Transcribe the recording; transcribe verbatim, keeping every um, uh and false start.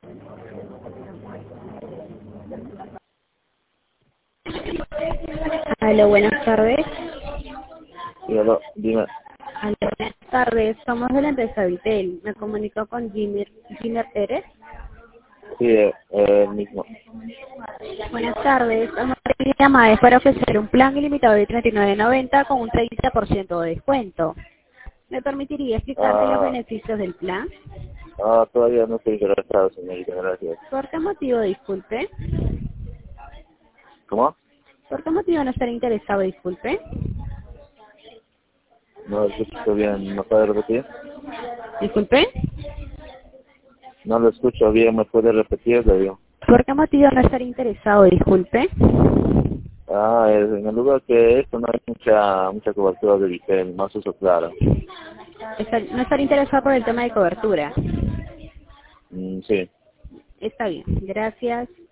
Aló, buenas tardes. Sí, aló, dime. Aló, buenas tardes. Somos de la empresa Vitel. Me comunico con Jimmy, Jimmy Pérez. Sí, eh, eh, el mismo. Buenas tardes. Una llamada es para ofrecer un plan ilimitado de treinta y nueve noventa con un treinta por ciento de descuento. ¿Me permitiría explicarte los Ah, beneficios del plan? ah, todavía no estoy interesado, señorita, gracias. ¿Por qué motivo, disculpe? ¿Cómo? ¿Por qué motivo no estar interesado, disculpe? No lo escucho bien, ¿me puede repetir? ¿Disculpe? No lo escucho bien, ¿me puede repetir? Le digo. ¿Por qué motivo no estar interesado, disculpe? Ah, es en el lugar que esto no hay mucha mucha cobertura de Vitel, más uso claro. Estar- no estar interesado por el tema de cobertura. Mm, sí. Está bien. Gracias.